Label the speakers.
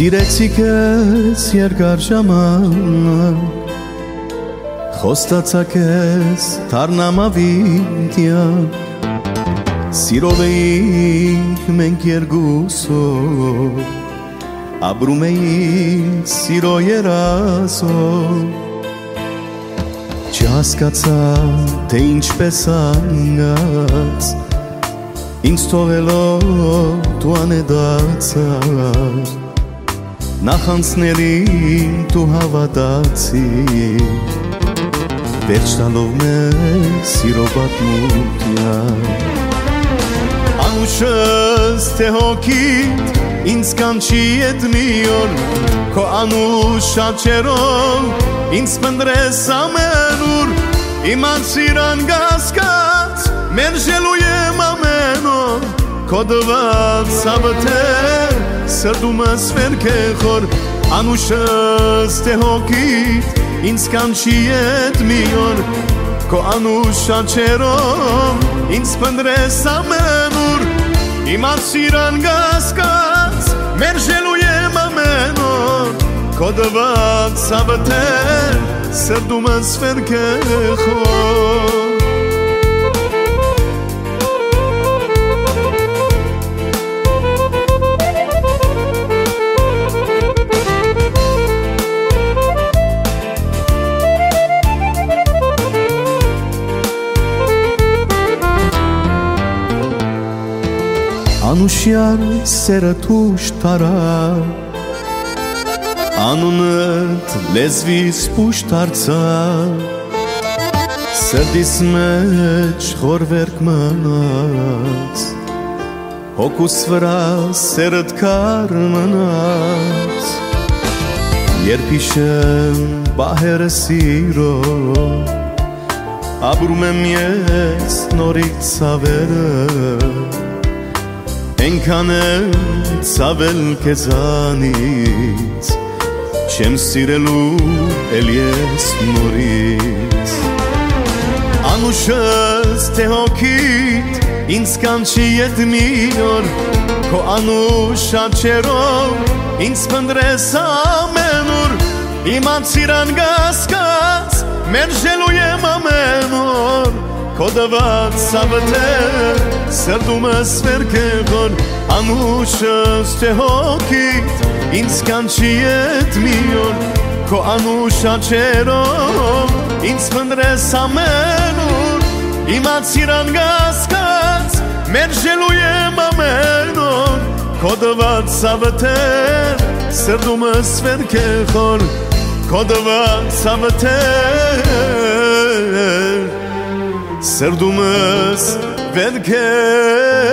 Speaker 1: Սիրեցի քեզ երկար ժամանակ Խոստացա քեզ թարնամավիտյան Սիրով էինք մենք երկուսով Ապրում էինք սիրո երազով Չհասկացա թե ինչպես անգած Ինձ թողելով դու անեդացար Նախանցներին դու հավատացիր Վերջ տալով մեզ սիրո պատմության Անուշս թե հոգիտ ինձ կանչի էդ մի օր Քո անուշ շաչերով ինձ պնդրես ամեն ուր Իմացիր անգասկաց մերժելու եմ ամեն օր Քո դված սաբթեր սրտումս վերք է խոր Անուշս թե հոգիտ ինձ կանչի էդ մի օր Քո անուշ շաչերով ինձ պնդրես ամեն ուր Իմացիր անգասկաց մերժելու եմ ամեն օր Քո դված սաբթեր սրտումս վերք է խոր Անուշյար սերը թուշ թարա Անունըտ լեզվիս պուշ թարցա Սրդիս մեջ խոր վերք մնաց Հոգուս վրա սերդ կար մնաց Երբ իշեմ բահերը սիրո Ապրում եմ ես նորից ծավերը Ենքան եմ ծավել կեզանից Չեմ սիրելու էլ ես նորից Անուշս թե հոգիտ ինձ կանչի էդ մի օր Քո անուշ շաչերով ինձ պնդրես ամեն ուր Իմացիր անգասկաց մերժելու եմ ամեն օր Քո դված սաբթեր սրտումս վերք է խոր Անուշս թե հոգիտ ինձ կանչի էդ մի օր Քո անուշ շաչերով ինձ պնդրես ամեն ուր Իմացիր անգասկաց մերժելու եմ ամեն օր Քո դված սաբթեր սրտումս վերք է խոր Քո դված սաբթեր Սրդումս վերք է